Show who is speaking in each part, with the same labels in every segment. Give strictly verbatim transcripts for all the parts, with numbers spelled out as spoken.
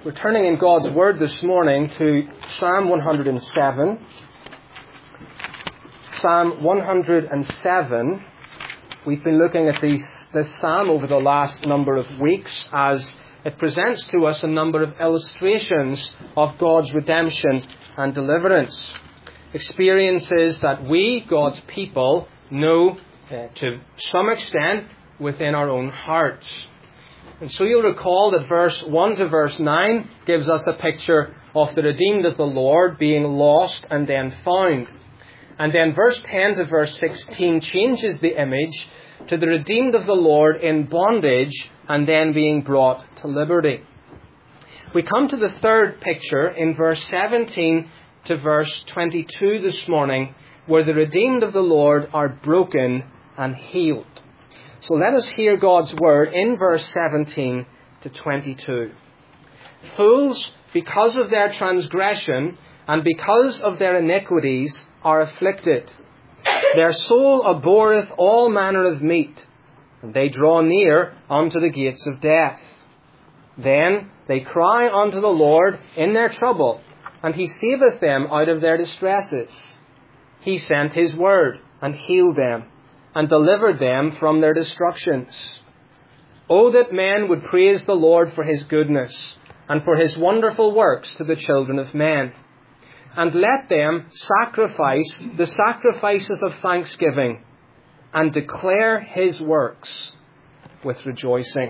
Speaker 1: We're turning in God's Word this morning to Psalm one hundred seven. Psalm one hundred seven. We've been looking at these, this psalm over the last number of weeks as it presents to us a number of illustrations of God's redemption and deliverance. Experiences that we, God's people, know uh, to some extent within our own hearts. And so you'll recall that verse one to verse nine gives us a picture of the redeemed of the Lord being lost and then found. And then verse ten to verse sixteen changes the image to the redeemed of the Lord in bondage and then being brought to liberty. We come to the third picture in verse seventeen to verse twenty-two this morning, where the redeemed of the Lord are broken and healed. So let us hear God's word in verse seventeen to twenty-two. Fools, because of their transgression and because of their iniquities, are afflicted. Their soul abhorreth all manner of meat, and they draw near unto the gates of death. Then they cry unto the Lord in their trouble, and he saveth them out of their distresses. He sent his word, and healed them, and delivered them from their destructions. O that men would praise the Lord for his goodness, and for his wonderful works to the children of men. And let them sacrifice the sacrifices of thanksgiving, and declare his works with rejoicing.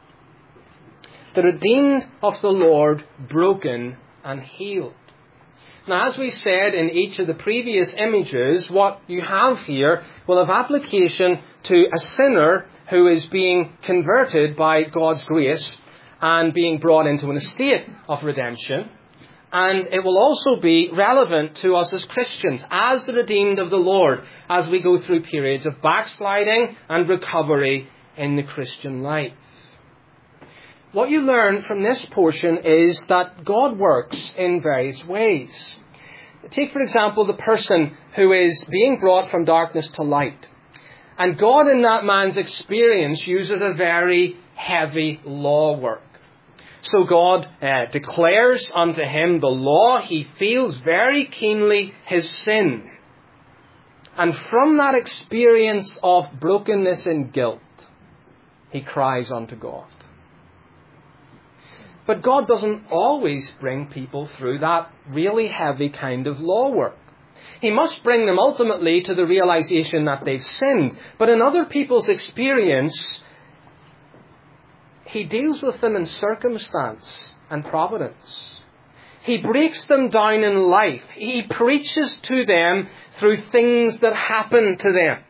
Speaker 1: The redeemed of the Lord, broken and healed. Now, as we said in each of the previous images, what you have here will have application to a sinner who is being converted by God's grace and being brought into an estate of redemption. And it will also be relevant to us as Christians, as the redeemed of the Lord, as we go through periods of backsliding and recovery in the Christian life. What you learn from this portion is that God works in various ways. Take, for example, the person who is being brought from darkness to light. And God, in that man's experience, uses a very heavy law work. So God uh, declares unto him the law. He feels very keenly his sin. And from that experience of brokenness and guilt, he cries unto God. But God doesn't always bring people through that really heavy kind of law work. He must bring them ultimately to the realization that they've sinned. But in other people's experience, he deals with them in circumstance and providence. He breaks them down in life. He preaches to them through things that happen to them.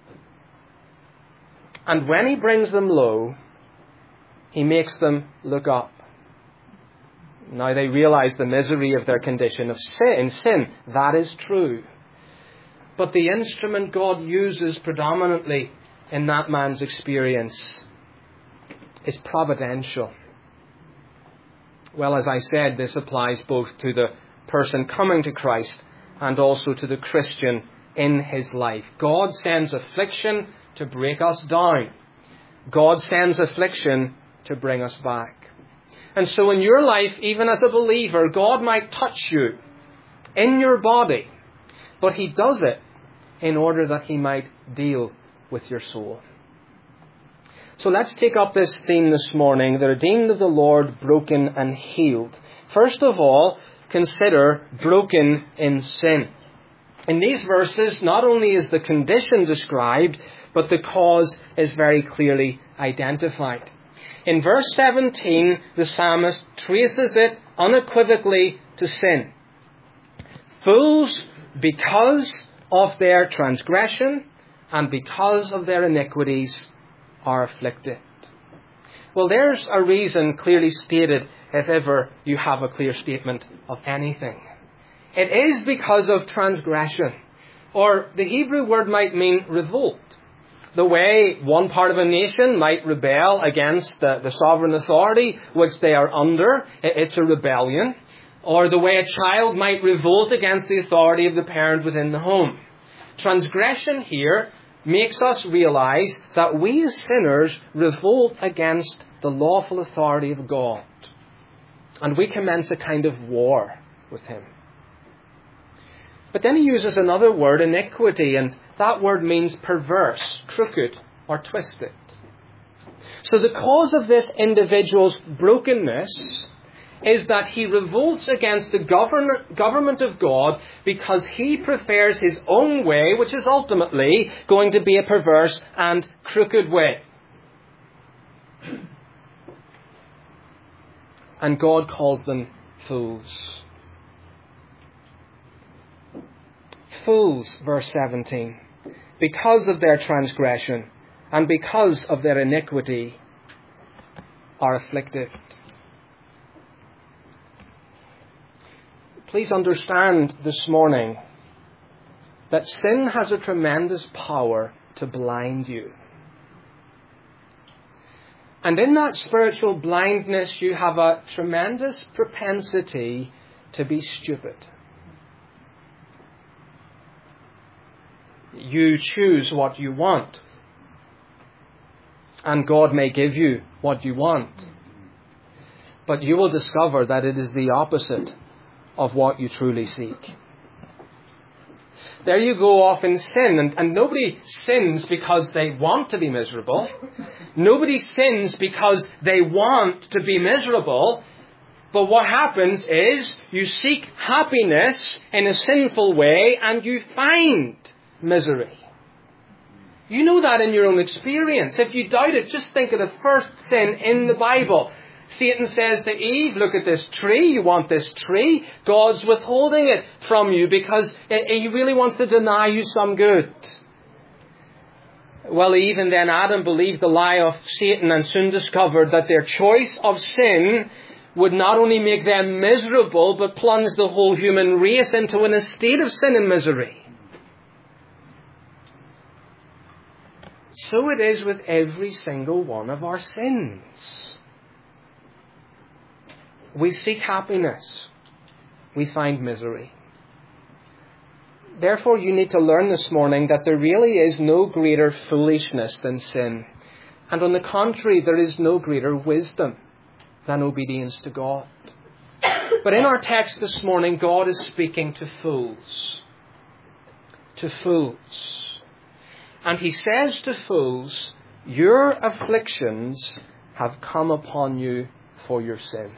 Speaker 1: And when he brings them low, he makes them look up. Now they realize the misery of their condition of sin. In sin, that is true. But the instrument God uses predominantly in that man's experience is providential. Well, as I said, this applies both to the person coming to Christ and also to the Christian in his life. God sends affliction to break us down. God sends affliction to bring us back. And so in your life, even as a believer, God might touch you in your body, but he does it in order that he might deal with your soul. So let's take up this theme this morning, the redeemed of the Lord, broken and healed. First of all, consider broken in sin. In these verses, not only is the condition described, but the cause is very clearly identified. In verse seventeen, the psalmist traces it unequivocally to sin. Fools, because of their transgression and because of their iniquities, are afflicted. Well, there's a reason clearly stated if ever you have a clear statement of anything. It is because of transgression, or the Hebrew word might mean revolt. The way one part of a nation might rebel against the, the sovereign authority which they are under, it's a rebellion. Or the way a child might revolt against the authority of the parent within the home. Transgression here makes us realize that we as sinners revolt against the lawful authority of God. And we commence a kind of war with him. But then he uses another word, iniquity, and that word means perverse, crooked, or twisted. So the cause of this individual's brokenness is that he revolts against the govern- government of God because he prefers his own way, which is ultimately going to be a perverse and crooked way. And God calls them fools. Fools, verse seventeen, because of their transgression and because of their iniquity are afflicted. Please understand this morning that sin has a tremendous power to blind you. And in that spiritual blindness, you have a tremendous propensity to be stupid. You choose what you want. And God may give you what you want. But you will discover that it is the opposite of what you truly seek. There you go off in sin, and, and nobody sins because they want to be miserable. Nobody sins because they want to be miserable. But what happens is you seek happiness in a sinful way and you find misery. You know that in your own experience. If you doubt it, just think of the first sin in the Bible. Satan says to Eve, look at this tree, you want this tree. God's withholding it from you because he really wants to deny you some good. Well, Eve and then Adam believed the lie of Satan and soon discovered that their choice of sin would not only make them miserable, but plunge the whole human race into an estate of sin and misery. So it is with every single one of our sins. We seek happiness. We find misery. Therefore, you need to learn this morning that there really is no greater foolishness than sin. And on the contrary, there is no greater wisdom than obedience to God. But in our text this morning, God is speaking to fools. To fools. And he says to fools, your afflictions have come upon you for your sin.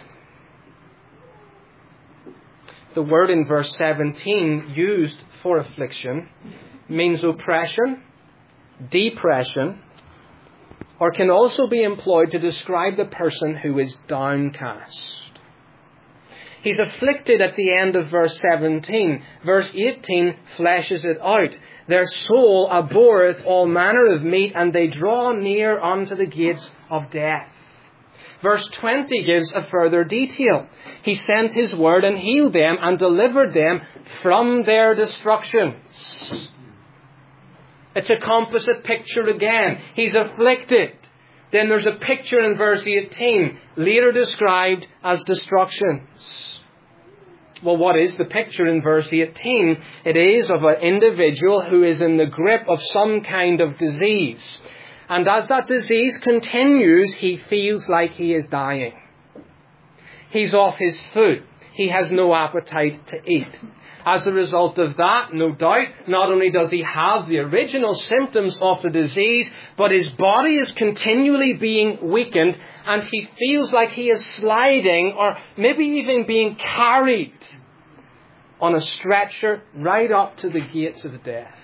Speaker 1: The word in verse seventeen used for affliction means oppression, depression, or can also be employed to describe the person who is downcast. He's afflicted at the end of verse seventeen. Verse eighteen fleshes it out. Their soul abhorreth all manner of meat, and they draw near unto the gates of death. Verse twenty gives a further detail. He sent his word and healed them and delivered them from their destructions. It's a composite picture again. He's afflicted. Then there's a picture in verse eighteen, later described as destructions. Well, what is the picture in verse eighteen? It is of an individual who is in the grip of some kind of disease. And as that disease continues, he feels like he is dying. He's off his food. He has no appetite to eat. As a result of that, no doubt, not only does he have the original symptoms of the disease, but his body is continually being weakened, and he feels like he is sliding or maybe even being carried on a stretcher right up to the gates of death.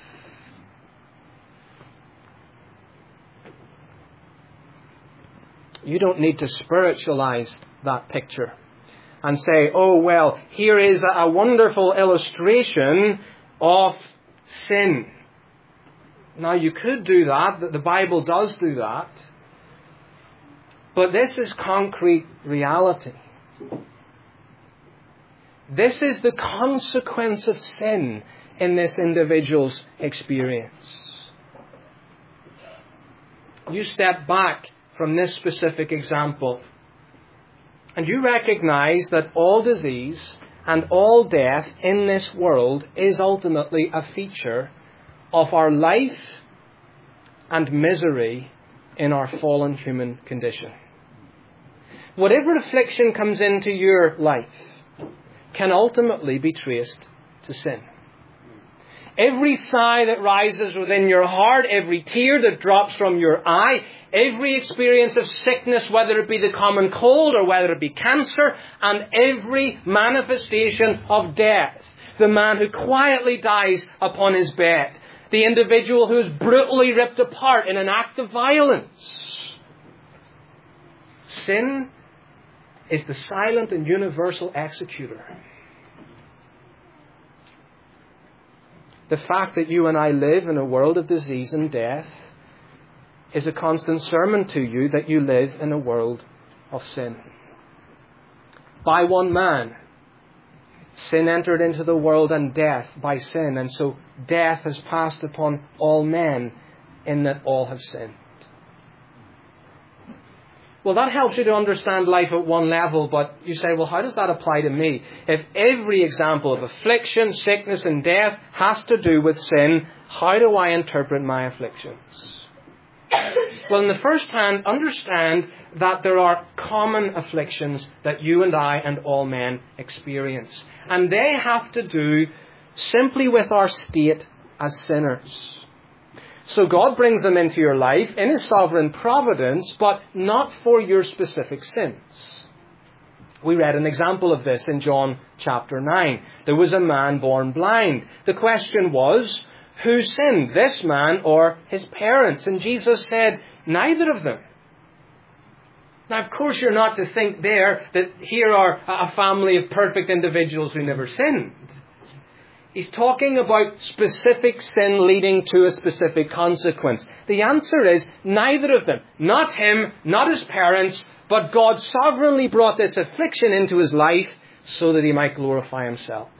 Speaker 1: You don't need to spiritualize that picture and say, oh, well, here is a wonderful illustration of sin. Now, you could do that. The Bible does do that. But this is concrete reality. This is the consequence of sin in this individual's experience. You step back from this specific example, and you recognize that all disease and all death in this world is ultimately a feature of our life and misery in our fallen human condition. whatever affliction comes into your life can ultimately be traced to sin. Every sigh that rises within your heart, every tear that drops from your eye, every experience of sickness, whether it be the common cold or whether it be cancer, and every manifestation of death. The man who quietly dies upon his bed. The individual who is brutally ripped apart in an act of violence. Sin is the silent and universal executor. The fact that you and I live in a world of disease and death is a constant sermon to you that you live in a world of sin. By one man, sin entered into the world, and death by sin. And so death has passed upon all men in that all have sinned. Well, that helps you to understand life at one level, but you say, well, how does that apply to me? If every example of affliction, sickness and death has to do with sin, how do I interpret my afflictions? Well, in the first hand, understand that there are common afflictions that you and I and all men experience. And they have to do simply with our state as sinners. So God brings them into your life in His sovereign providence, but not for your specific sins. We read an example of this in John chapter nine. There was a man born blind. The question was, who sinned, this man or his parents? And Jesus said, neither of them. Now, of course, you're not to think there that here are a family of perfect individuals who never sinned. He's talking about specific sin leading to a specific consequence. The answer is neither of them. Not him, not his parents, but God sovereignly brought this affliction into his life so that he might glorify himself.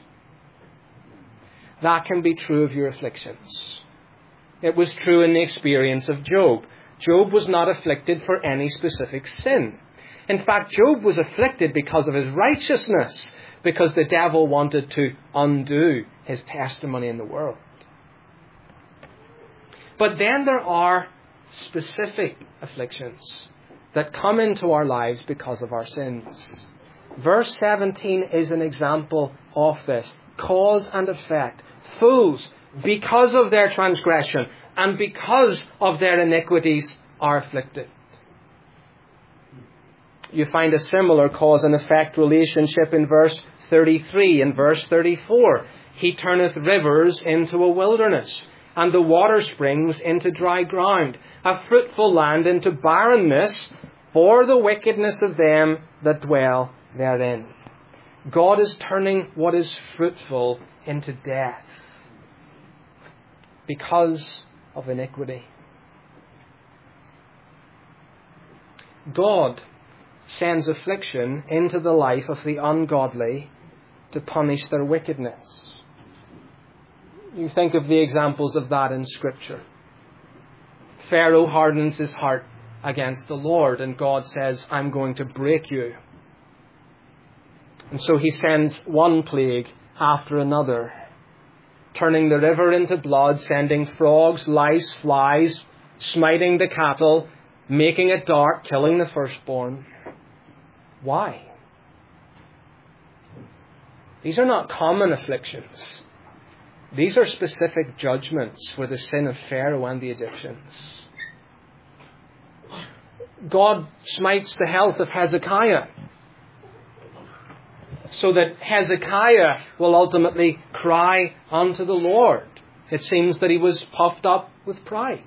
Speaker 1: That can be true of your afflictions. It was true in the experience of Job. Job was not afflicted for any specific sin. In fact, Job was afflicted because of his righteousness, because the devil wanted to undo his testimony in the world. But then there are specific afflictions that come into our lives because of our sins. Verse seventeen is an example of this. Cause and effect. Fools, because of their transgression and because of their iniquities, are afflicted. You find a similar cause and effect relationship in verse thirty-three and verse thirty-four. He turneth rivers into a wilderness, and the water springs into dry ground, a fruitful land into barrenness, for the wickedness of them that dwell therein. God is turning what is fruitful into death because of iniquity. God sends affliction into the life of the ungodly to punish their wickedness. You think of the examples of that in Scripture. Pharaoh hardens his heart against the Lord, and God says, I'm going to break you. And so he sends one plague after another, turning the river into blood, sending frogs, lice, flies, smiting the cattle, making it dark, killing the firstborn. Why? These are not common afflictions. These are specific judgments for the sin of Pharaoh and the Egyptians. God smites the health of Hezekiah so that Hezekiah will ultimately cry unto the Lord. It seems that he was puffed up with pride.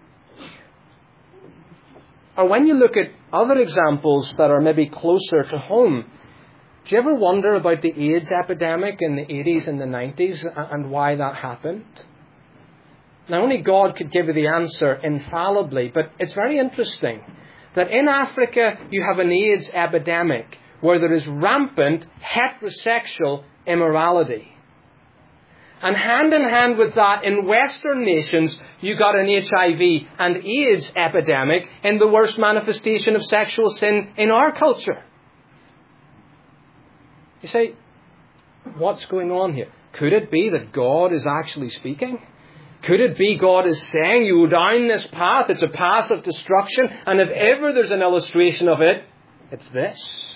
Speaker 1: Or when you look at other examples that are maybe closer to home, do you ever wonder about the AIDS epidemic in the eighties and the nineties and why that happened? Now, only God could give you the answer infallibly, but it's very interesting that in Africa you have an AIDS epidemic where there is rampant heterosexual immorality. And hand in hand with that, in Western nations, you got an H I V and AIDS epidemic in the worst manifestation of sexual sin in our culture. You say, what's going on here? Could it be that God is actually speaking? Could it be God is saying, you go down this path, it's a path of destruction, and if ever there's an illustration of it, It's this.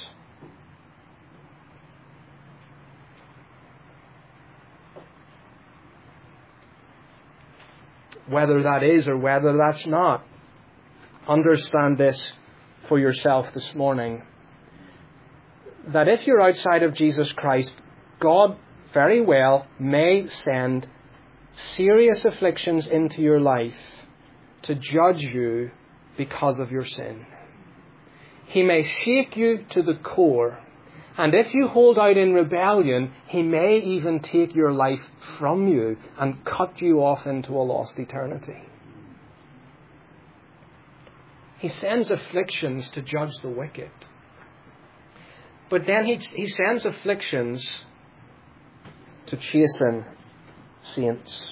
Speaker 1: Whether that is or whether that's not, understand this for yourself this morning. That if you're outside of Jesus Christ, God very well may send serious afflictions into your life to judge you because of your sin. He may shake you to the core, and if you hold out in rebellion, He may even take your life from you and cut you off into a lost eternity. He sends afflictions to judge the wicked. But then he, he sends afflictions to chasten saints.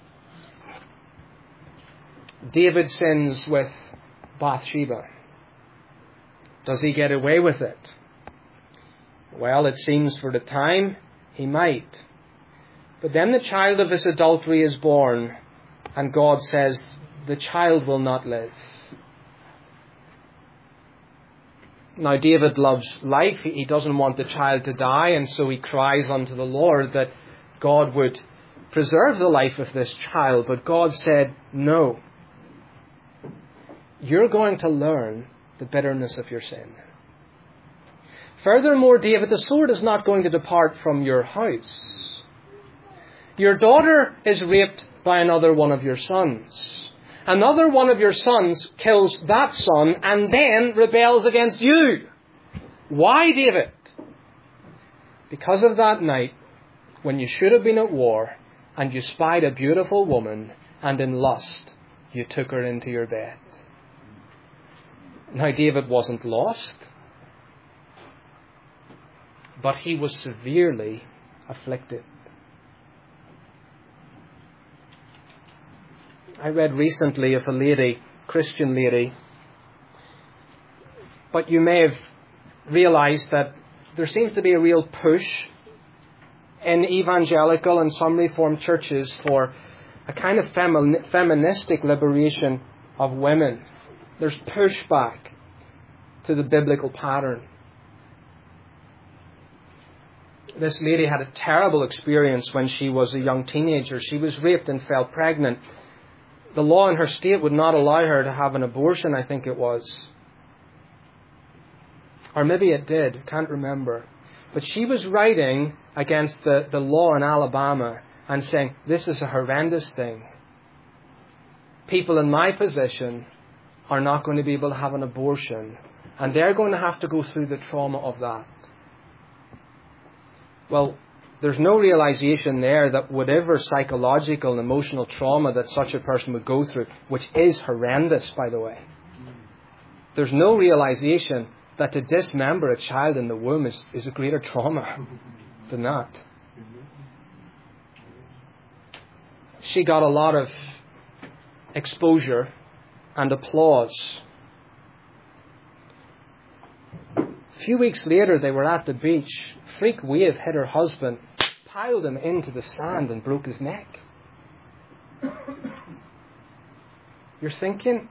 Speaker 1: David sins with Bathsheba. Does he get away with it? Well, it seems for the time he might. But then the child of his adultery is born, and God says the child will not live. Now, David loves life. He doesn't want the child to die, and so he cries unto the Lord that God would preserve the life of this child. But God said, no. You're going to learn the bitterness of your sin. Furthermore, David, the sword is not going to depart from your house. Your daughter is raped by another one of your sons. Another one of your sons kills that son and then rebels against you. Why, David? Because of that night when you should have been at war and you spied a beautiful woman and in lust you took her into your bed. Now, David wasn't lost, but he was severely afflicted. I read recently of a lady, Christian lady, but you may have realized that there seems to be a real push in evangelical and some Reformed churches for a kind of femi- feministic liberation of women. There's pushback to the biblical pattern. This lady had a terrible experience when she was a young teenager. She was raped and fell pregnant. The law in her state would not allow her to have an abortion, I think it was. Or maybe it did, can't remember. But she was writing against the, the law in Alabama and saying, this is a horrendous thing. People in my position are not going to be able to have an abortion, and they're going to have to go through the trauma of that. Well, there's no realization there that whatever psychological and emotional trauma that such a person would go through, which is horrendous, by the way, there's no realization that to dismember a child in the womb is, is a greater trauma than that. She got a lot of exposure and applause. A few weeks later, they were at the beach. A freak wave hit her husband, piled him into the sand and broke his neck. You're thinking,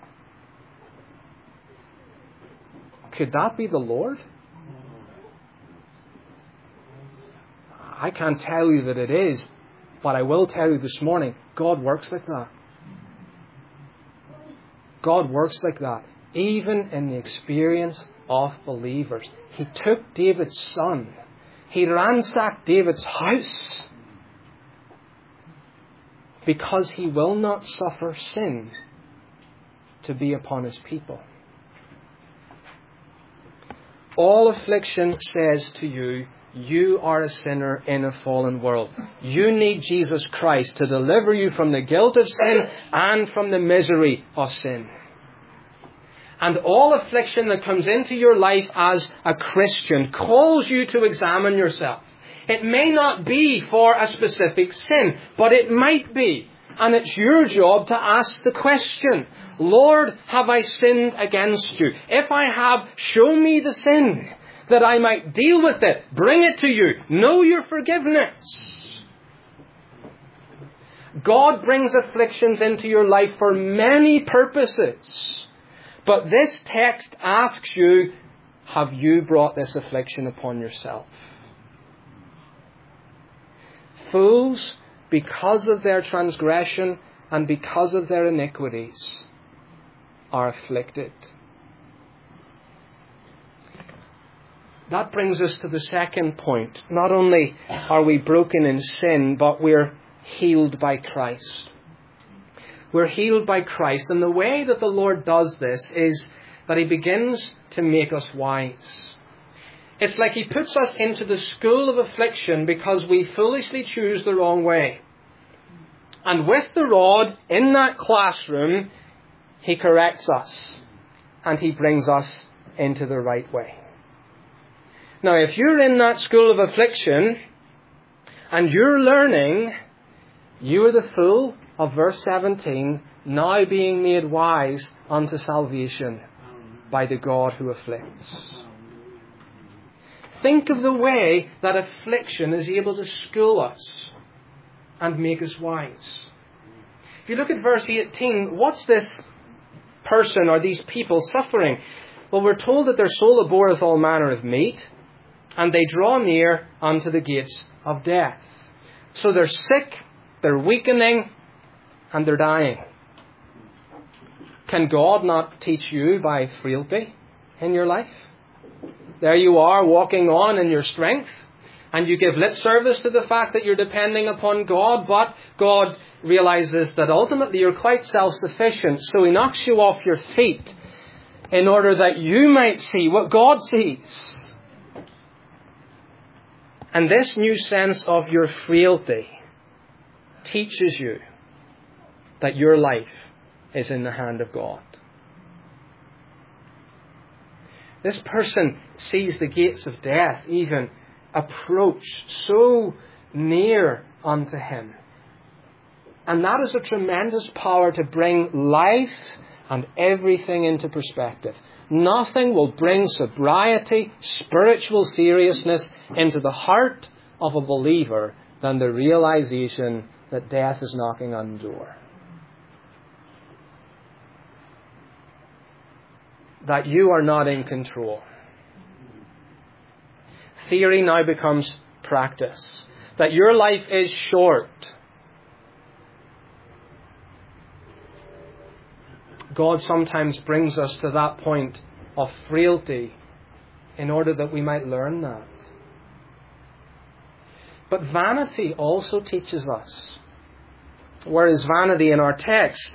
Speaker 1: could that be the Lord? I can't tell you that it is, but I will tell you this morning, God works like that. God works like that, even in the experience of believers. He took David's son. He ransacked David's house because he will not suffer sin to be upon his people. All affliction says to you, you are a sinner in a fallen world. You need Jesus Christ to deliver you from the guilt of sin and from the misery of sin. And all affliction that comes into your life as a Christian calls you to examine yourself. It may not be for a specific sin, but it might be. And it's your job to ask the question, Lord, have I sinned against you? If I have, show me the sin, that I might deal with it, bring it to you, know your forgiveness. God brings afflictions into your life for many purposes. But this text asks you, have you brought this affliction upon yourself? Fools, because of their transgression and because of their iniquities, are afflicted. That brings us to the second point. Not only are we broken in sin, but we're healed by Christ. We're healed by Christ. And the way that the Lord does this is that He begins to make us wise. It's like He puts us into the school of affliction because we foolishly choose the wrong way. And with the rod in that classroom, He corrects us and He brings us into the right way. Now, if you're in that school of affliction and you're learning, you are the fool of verse seventeen, now being made wise unto salvation by the God who afflicts. Think of the way that affliction is able to school us and make us wise. If you look at verse eighteen, what's this person or these people suffering? Well, we're told that their soul abhorreth all manner of meat, and they draw near unto the gates of death. So they're sick, they're weakening, and they're dying. Can God not teach you by frailty in your life? There you are, walking on in your strength, and you give lip service to the fact that you're depending upon God, but God realizes that ultimately you're quite self-sufficient, so He knocks you off your feet in order that you might see what God sees. And this new sense of your frailty teaches you that your life is in the hand of God. This person sees the gates of death even approach so near unto him. And that is a tremendous power to bring life and everything into perspective. Nothing will bring sobriety, spiritual seriousness into the heart of a believer than the realization that death is knocking on the door. That you are not in control. Theory now becomes practice. That your life is short. God sometimes brings us to that point of frailty in order that we might learn that. But vanity also teaches us. Where is vanity in our text?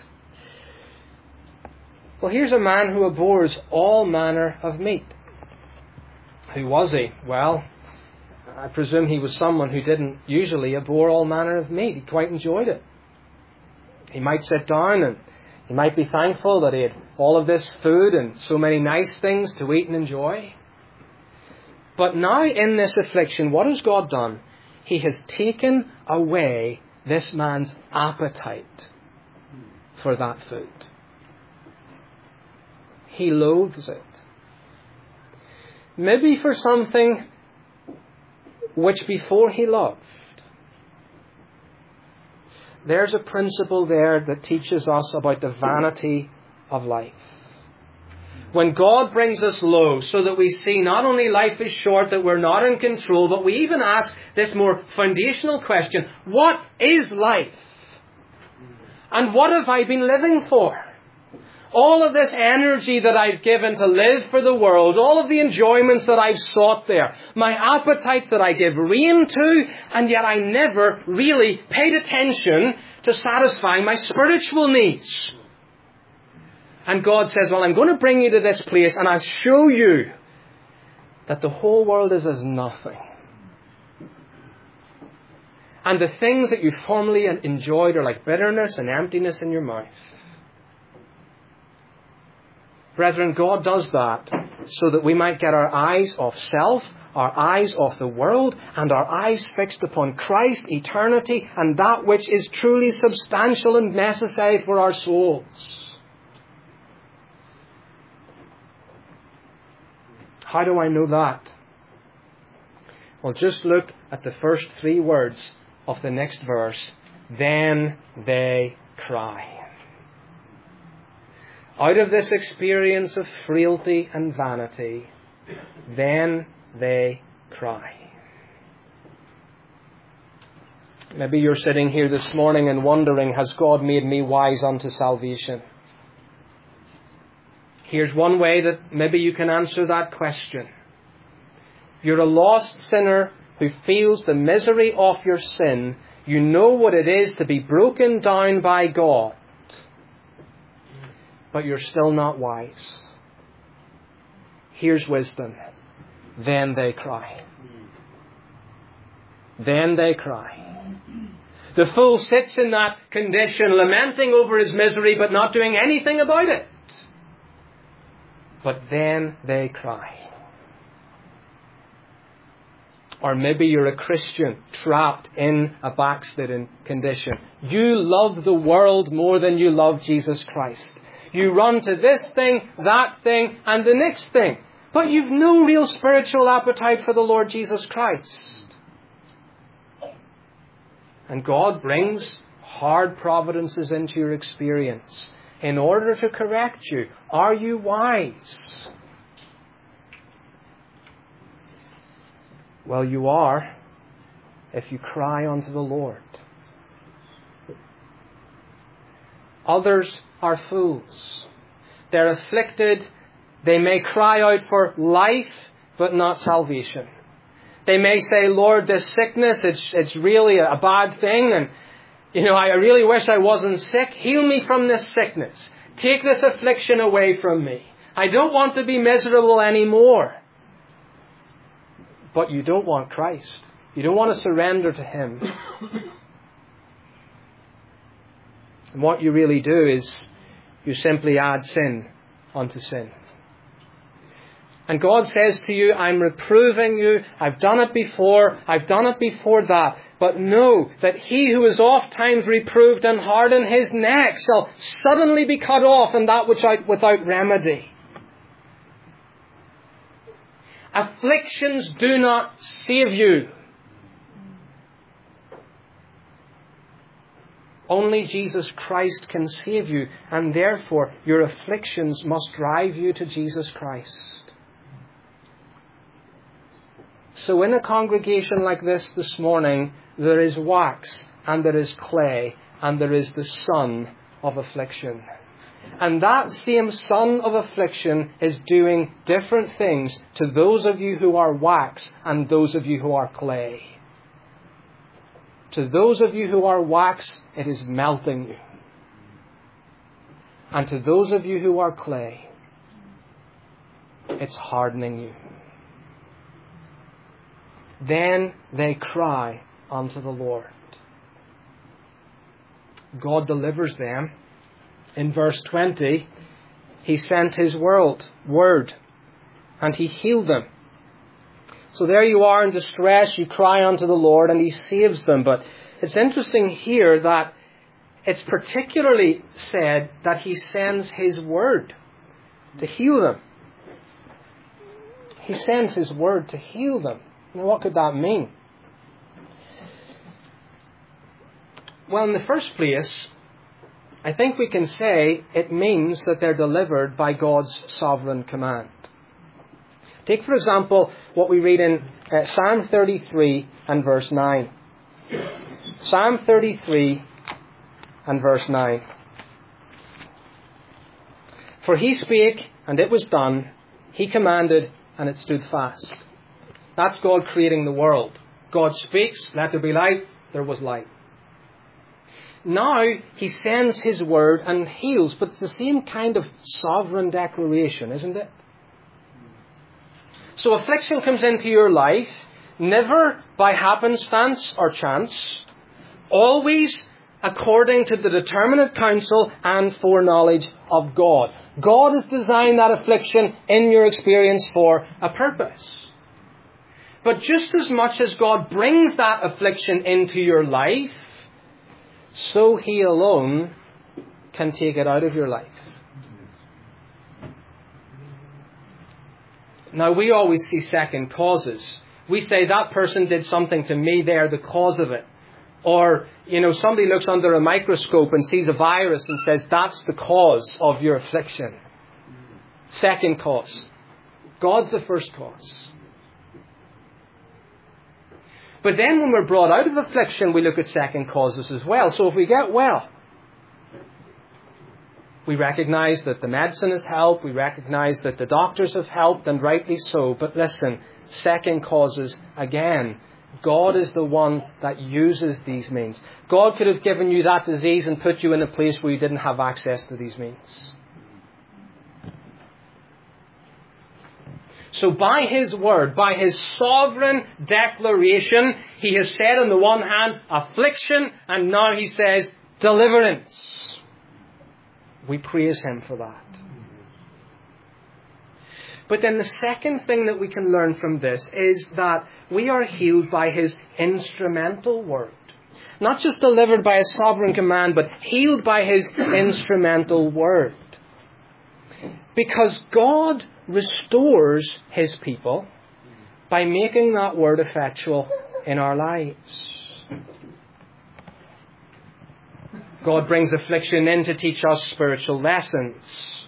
Speaker 1: Well, here's a man who abhors all manner of meat. Who was he? Well, I presume he was someone who didn't usually abhor all manner of meat. He quite enjoyed it. He might sit down and he might be thankful that he had all of this food and so many nice things to eat and enjoy. But now in this affliction, what has God done? He has taken away this man's appetite for that food. He loathes it. Maybe for something which before he loved. There's a principle there that teaches us about the vanity of life. When God brings us low so that we see not only life is short, that we're not in control, but we even ask this more foundational question, what is life? And what have I been living for? All of this energy that I've given to live for the world, all of the enjoyments that I've sought there, my appetites that I give rein to, and yet I never really paid attention to satisfying my spiritual needs. And God says, well, I'm going to bring you to this place and I'll show you that the whole world is as nothing. And the things that you formerly enjoyed are like bitterness and emptiness in your mouth. Brethren, God does that so that we might get our eyes off self, our eyes off the world, and our eyes fixed upon Christ, eternity, and that which is truly substantial and necessary for our souls. How do I know that? Well, just look at the first three words of the next verse. Then they cry. Out of this experience of frailty and vanity, then they cry. Maybe you're sitting here this morning and wondering, has God made me wise unto salvation? Here's one way that maybe you can answer that question. You're a lost sinner who feels the misery of your sin. You know what it is to be broken down by God, but you're still not wise. Here's wisdom. Then they cry. Then they cry. The fool sits in that condition, lamenting over his misery, but not doing anything about it. But then they cry. Or maybe you're a Christian trapped in a backslidden condition. You love the world more than you love Jesus Christ. You run to this thing, that thing, and the next thing. But you've no real spiritual appetite for the Lord Jesus Christ. And God brings hard providences into your experience in order to correct you. Are you wise? Well, you are if you cry unto the Lord. Others are fools. They're afflicted. They may cry out for life, but not salvation. They may say, Lord, this sickness, it's, it's really a bad thing. And, you know, I really wish I wasn't sick. Heal me from this sickness. Take this affliction away from me. I don't want to be miserable anymore. But you don't want Christ. You don't want to surrender to Him. And what you really do is you simply add sin onto sin. And God says to you, I'm reproving you. I've done it before. I've done it before that. But know that he who is oft times reproved and hardened his neck shall suddenly be cut off, and that which out without remedy. Afflictions do not save you. Only Jesus Christ can save you, and therefore your afflictions must drive you to Jesus Christ. So in a congregation like this this morning, there is wax, and there is clay, and there is the sun of affliction. And that same sun of affliction is doing different things to those of you who are wax and those of you who are clay. To those of you who are wax, it is melting you. And to those of you who are clay, it's hardening you. Then they cry unto the Lord. God delivers them. In verse twenty, He sent His word, word, and He healed them. So there you are in distress, you cry unto the Lord, and He saves them. But it's interesting here that it's particularly said that He sends His word to heal them. He sends His word to heal them. Now, what could that mean? Well, in the first place, I think we can say it means that they're delivered by God's sovereign command. Take, for example, what we read in uh, Psalm thirty-three and verse nine. Psalm thirty-three and verse nine. For He spake, and it was done. He commanded, and it stood fast. That's God creating the world. God speaks, let there be light, there was light. Now He sends His word and heals, but it's the same kind of sovereign declaration, isn't it? So affliction comes into your life, never by happenstance or chance, always according to the determinate counsel and foreknowledge of God. God has designed that affliction in your experience for a purpose. But just as much as God brings that affliction into your life, so He alone can take it out of your life. Now, we always see second causes. We say that person did something to me, they're the cause of it. Or, you know, somebody looks under a microscope and sees a virus and says, that's the cause of your affliction. Second cause. God's the first cause. But then when we're brought out of affliction, we look at second causes as well. So if we get well, we recognize that the medicine has helped. We recognize that the doctors have helped, and rightly so. But listen, second causes again. God is the one that uses these means. God could have given you that disease and put you in a place where you didn't have access to these means. So by His word, by His sovereign declaration, He has said on the one hand, affliction, and now He says, deliverance. We praise Him for that. But then the second thing that we can learn from this is that we are healed by His instrumental word. Not just delivered by a sovereign command, but healed by His instrumental word. Because God restores His people by making that word effectual in our lives. God brings affliction in to teach us spiritual lessons.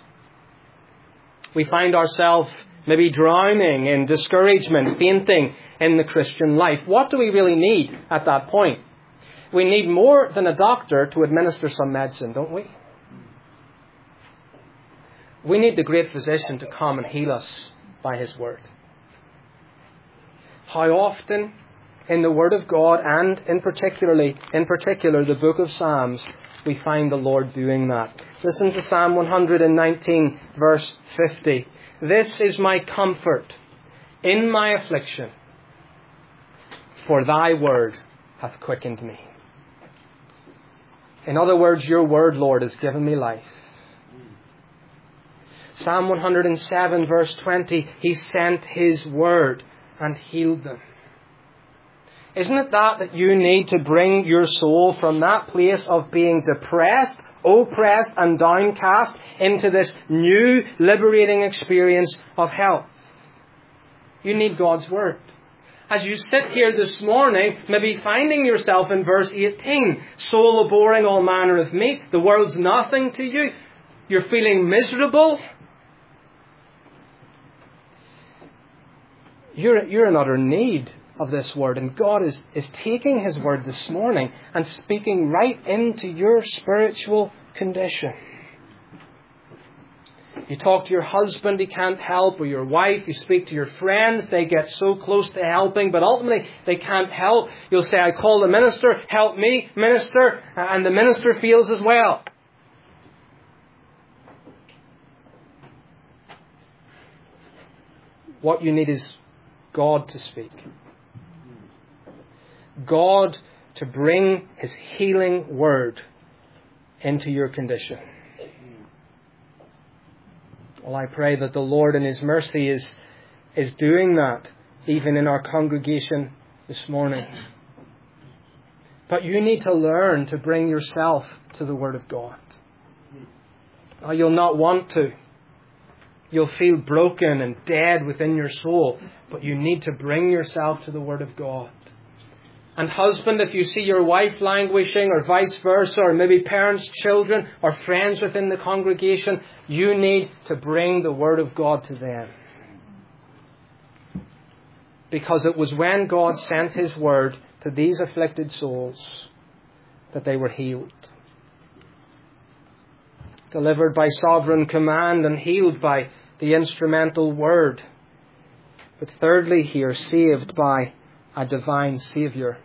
Speaker 1: We find ourselves maybe drowning in discouragement, fainting in the Christian life. What do we really need at that point? We need more than a doctor to administer some medicine, don't we? We need the great physician to come and heal us by His word. How often in the Word of God, and in particularly, in particular the book of Psalms, we find the Lord doing that. Listen to Psalm one nineteen, verse fifty. This is my comfort in my affliction, for Thy word hath quickened me. In other words, Your word, Lord, has given me life. Psalm one oh seven, verse twenty, He sent His word and healed them. Isn't it that that you need to bring your soul from that place of being depressed, oppressed and downcast into this new liberating experience of health? You need God's word. As you sit here this morning, maybe finding yourself in verse eighteen, soul abhorring all manner of meat, the world's nothing to you, you're feeling miserable. You're, you're in utter need of this word, and God is, is taking His word this morning and speaking right into your spiritual condition. You talk to your husband, he can't help, or your wife, you speak to your friends, they get so close to helping, but ultimately they can't help. You'll say, I call the minister, help me, minister, and the minister feels as well. What you need is God to speak. God to bring His healing word into your condition. Well, I pray that the Lord in His mercy is, is doing that even in our congregation this morning. But you need to learn to bring yourself to the Word of God. Oh, you'll not want to. You'll feel broken and dead within your soul. But you need to bring yourself to the Word of God. And husband, if you see your wife languishing, or vice versa, or maybe parents, children, or friends within the congregation, you need to bring the Word of God to them. Because it was when God sent His Word to these afflicted souls that they were healed. Delivered by sovereign command and healed by the instrumental Word. But thirdly here, saved by a divine Saviour.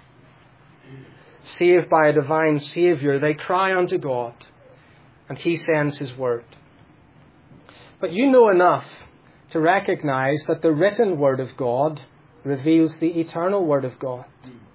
Speaker 1: Saved by a divine Saviour, they cry unto God, and He sends His word. But you know enough to recognize that the written word of God reveals the eternal word of God.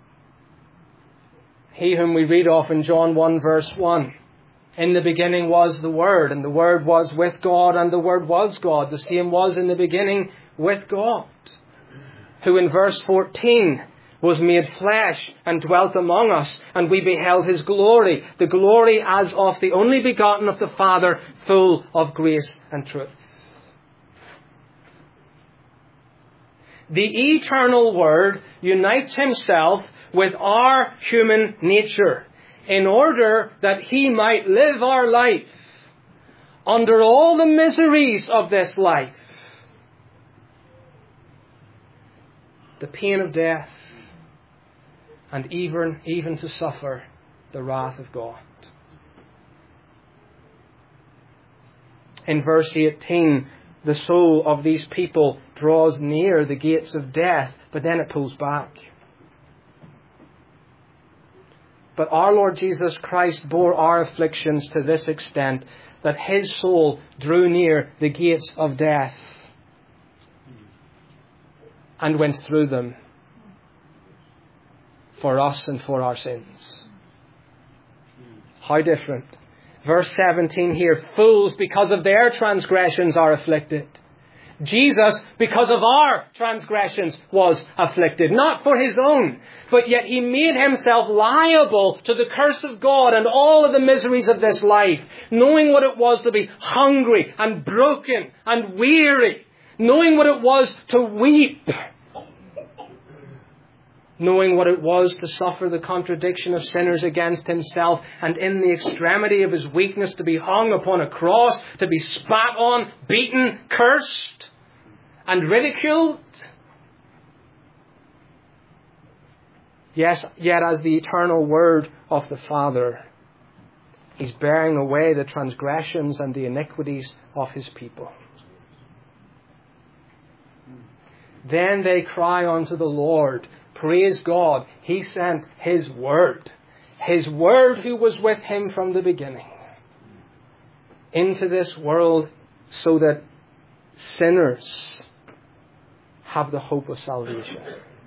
Speaker 1: He whom we read of in John one verse one. In the beginning was the Word, and the Word was with God, and the Word was God. The same was in the beginning with God. Who in verse fourteen was made flesh and dwelt among us, and we beheld His glory, the glory as of the only begotten of the Father, full of grace and truth. The eternal Word unites Himself with our human nature in order that He might live our life under all the miseries of this life the pain of death, and even, even to suffer the wrath of God. In verse eighteen, the soul of these people draws near the gates of death, but then it pulls back. But our Lord Jesus Christ bore our afflictions to this extent, that His soul drew near the gates of death and went through them for us and for our sins. How different. Verse seventeen here, fools because of their transgressions are afflicted. Jesus, because of our transgressions, was afflicted. Not for His own, but yet He made Himself liable to the curse of God and all of the miseries of this life, knowing what it was to be hungry and broken and weary, knowing what it was to weep, knowing what it was to suffer the contradiction of sinners against Himself, and in the extremity of His weakness to be hung upon a cross, to be spat on, beaten, cursed, and ridiculed. Yes, yet as the eternal Word of the Father, He's bearing away the transgressions and the iniquities of His people. Then they cry unto the Lord. Praise God, He sent His Word. His Word who was with Him from the beginning into this world so that sinners have the hope of salvation.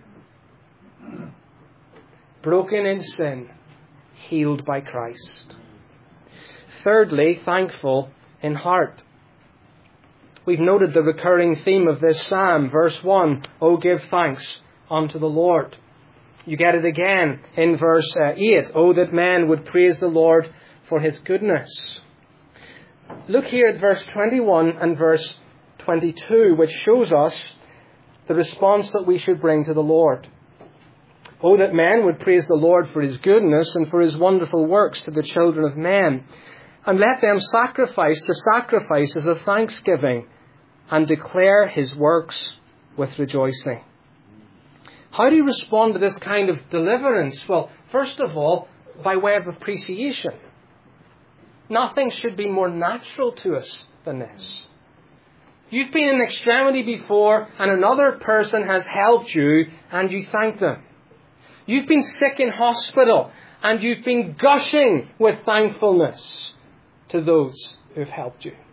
Speaker 1: Broken in sin, healed by Christ. Thirdly, thankful in heart. We've noted the recurring theme of this psalm. Verse one, O give thanks unto the Lord. You get it again in verse eight. Oh, that man would praise the Lord for His goodness. Look here at verse twenty-one and verse twenty-two, which shows us the response that we should bring to the Lord. Oh, that man would praise the Lord for His goodness and for His wonderful works to the children of men. And let them sacrifice the sacrifices of thanksgiving and declare His works with rejoicing. How do you respond to this kind of deliverance? Well, first of all, by way of appreciation. Nothing should be more natural to us than this. You've been in extremity before and another person has helped you and you thank them. You've been sick in hospital and you've been gushing with thankfulness to those who've helped you.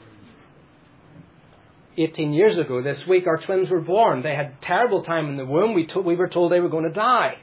Speaker 1: eighteen years ago this week, our twins were born. They had a terrible time in the womb. We, to- we were told they were going to die.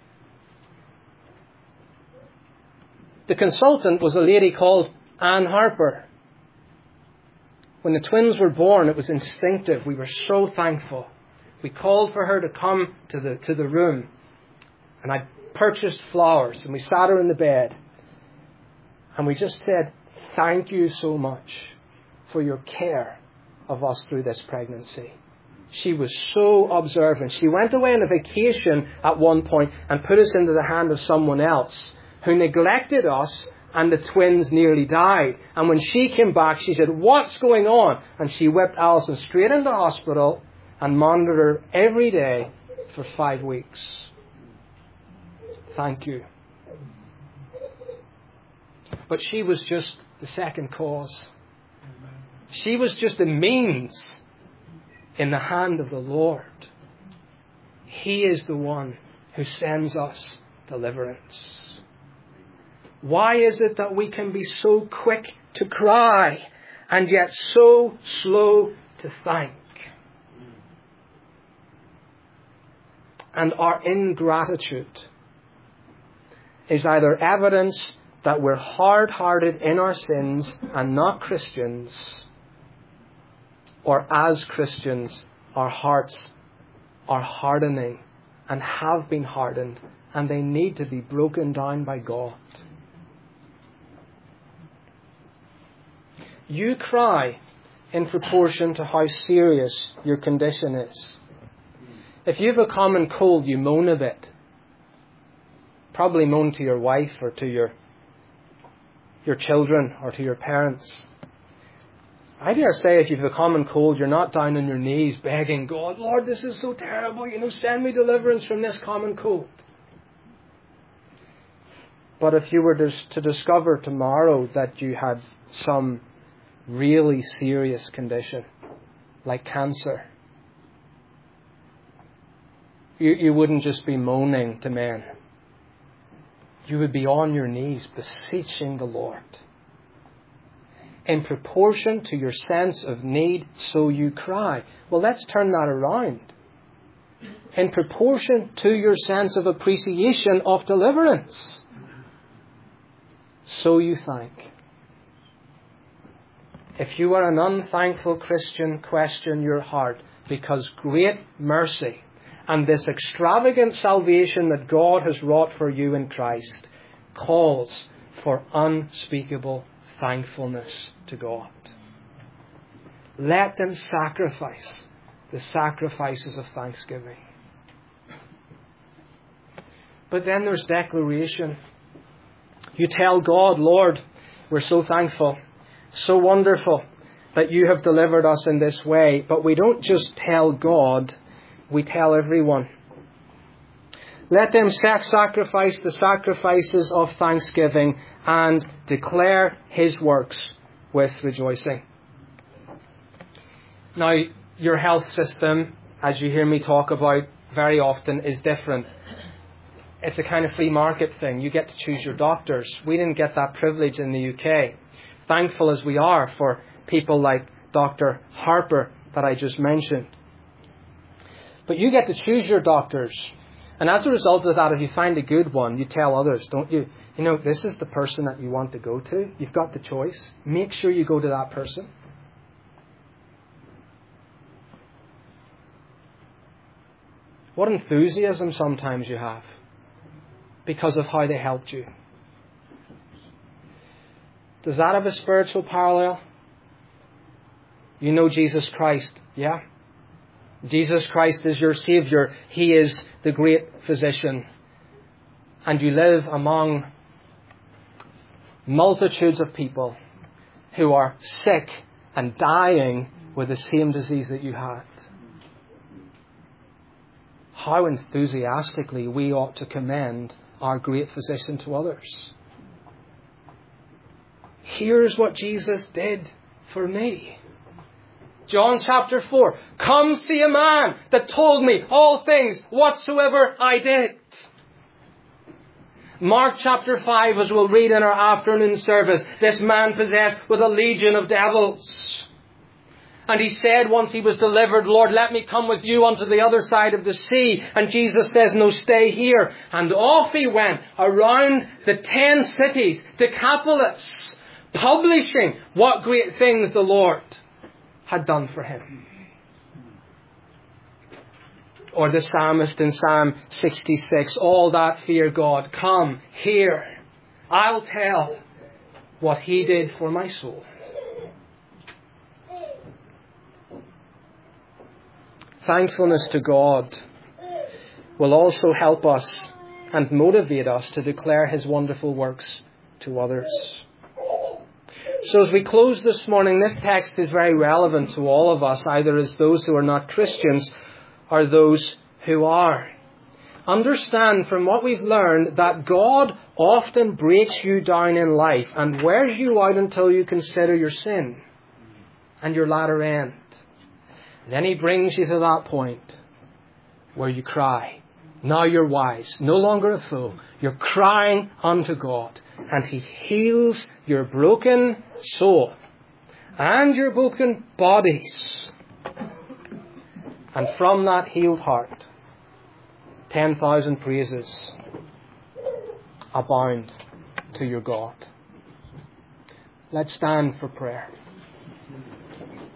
Speaker 1: The consultant was a lady called Anne Harper. When the twins were born, it was instinctive. We were so thankful. We called for her to come to the, to the room. And I purchased flowers and we sat her in the bed. And we just said, thank you so much for your care of us through this pregnancy. She was so observant. She went away on a vacation at one point and put us into the hand of someone else who neglected us, and the twins nearly died. And when she came back, she said, what's going on? And she whipped Alison straight into hospital and monitored her every day for five weeks. Thank you. But she was just the second cause. She was just a means in the hand of the Lord. He is the one who sends us deliverance. Why is it that we can be so quick to cry and yet so slow to thank? And our ingratitude is either evidence that we're hard-hearted in our sins and not Christians, or as Christians, our hearts are hardening and have been hardened, and they need to be broken down by God. You cry in proportion to how serious your condition is. If you have a common cold, you moan a bit. Probably moan to your wife or to your, your children or to your parents. I dare say if you've a common cold, you're not down on your knees begging God, Lord, this is so terrible, you know, send me deliverance from this common cold. But if you were to, to discover tomorrow that you had some really serious condition, like cancer, you, you wouldn't just be moaning to men. You would be on your knees beseeching the Lord. In proportion to your sense of need, so you cry. Well, let's turn that around. In proportion to your sense of appreciation of deliverance, so you thank. If you are an unthankful Christian, question your heart, because great mercy and this extravagant salvation that God has wrought for you in Christ calls for unspeakable thankfulness to God. Let them sacrifice the sacrifices of thanksgiving. But then there's declaration. You tell God, Lord, we're so thankful, so wonderful that you have delivered us in this way. But we don't just tell God, we tell everyone. Let them sacrifice the sacrifices of thanksgiving and declare His works with rejoicing. Now, your health system, as you hear me talk about very often, is different. It's a kind of free market thing. You get to choose your doctors. We didn't get that privilege in the U K. Thankful as we are for people like Doctor Harper that I just mentioned. But you get to choose your doctors. And as a result of that, if you find a good one, you tell others, don't you? You know, this is the person that you want to go to. You've got the choice. Make sure you go to that person. What enthusiasm sometimes you have because of how they helped you. Does that have a spiritual parallel? You know Jesus Christ, yeah? Jesus Christ is your Saviour. He is the great physician. And you live among multitudes of people who are sick and dying with the same disease that you had. How enthusiastically we ought to commend our great physician to others. Here's what Jesus did for me. John chapter four. Come see a man that told me all things whatsoever I did. Mark chapter five, as we'll read in our afternoon service, this man possessed with a legion of devils. And he said once he was delivered, Lord, let me come with you unto the other side of the sea. And Jesus says, no, stay here. And off he went around the ten cities, Decapolis, publishing what great things the Lord had done for him. Or the psalmist in Psalm sixty-six, all that fear God, come, hear, I'll tell what He did for my soul. Thankfulness to God will also help us and motivate us to declare His wonderful works to others. So as we close this morning, this text is very relevant to all of us, either as those who are not Christians or those who are. Understand from what we've learned that God often breaks you down in life and wears you out until you consider your sin and your latter end. Then He brings you to that point where you cry. Now you're wise, no longer a fool. You're crying unto God. And He heals your broken soul and your broken bodies. And from that healed heart, ten thousand praises abound to your God. Let's stand for prayer.